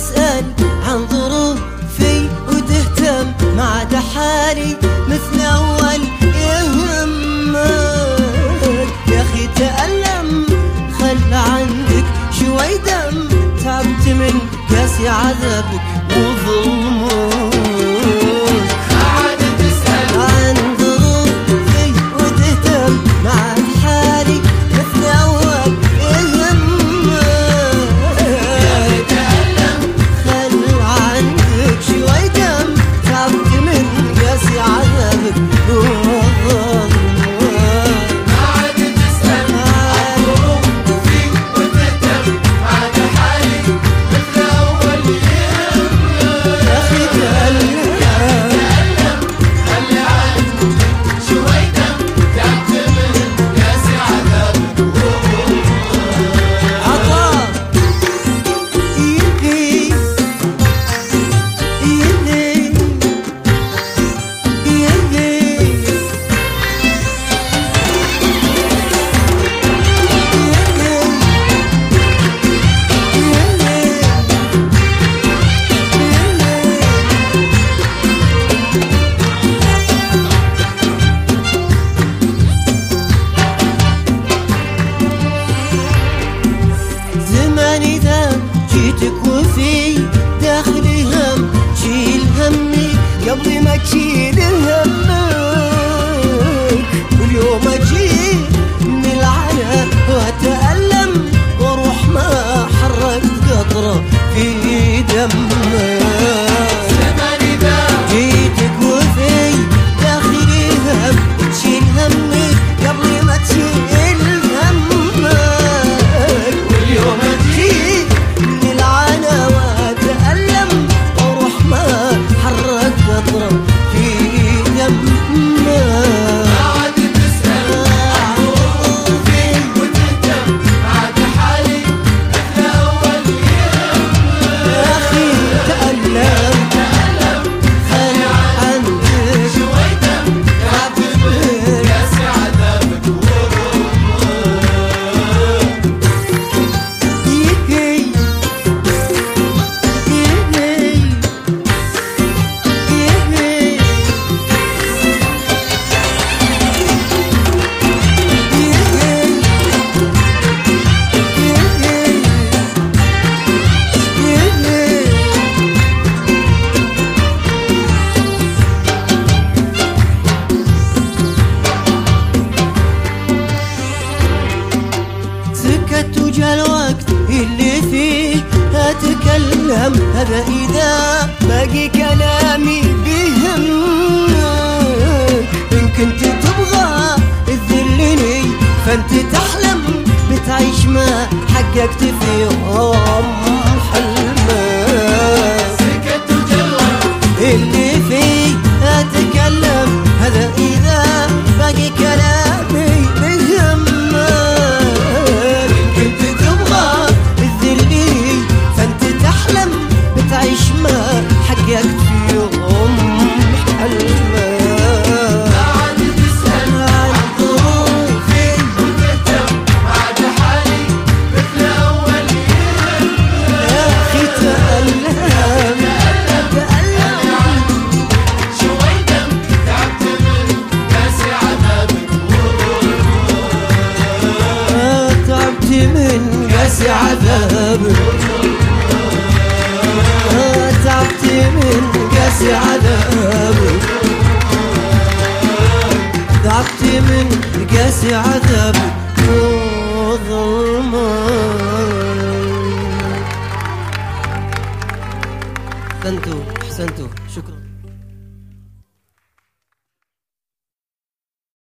تسأل عن ظروفي وتهتم ما عاد حالي مثل أول يهمك. يا أخي تألم خل عندك شوي دم، تعبت من قاسي عذابك وظلمك. وفي داخلي هم شيل همي قبل ما تشيل همك. واليوم اجي من العناء واتألم واروح ما حركت قطرة في دمك. جيتك وفي داخلي هم تشيل همي قبل ما تشيل همك. واليوم اجي وجا الوقت اللي فيه أتكلم، هذا إذا باقي كلامي بيهمك. إن كنت تبغى تذلني فأنت تحلم بتعيش ما حققت فيهم حلمك. سكت وجا الوقت اللي فيه أتكلم، هذا إذا باقي كلامي بيهمك. تعيش ما حققت فيهم حلمك. بعد تسأل عن ظروفي وتهتم بعد حالي مثل أول يوم. يا أخي تألم شوي دم، تعبت من قاسي عذابك تعبت من قاسي عذابك. تعبت من قاسي عذابك، تعبت من قاسي عذابك.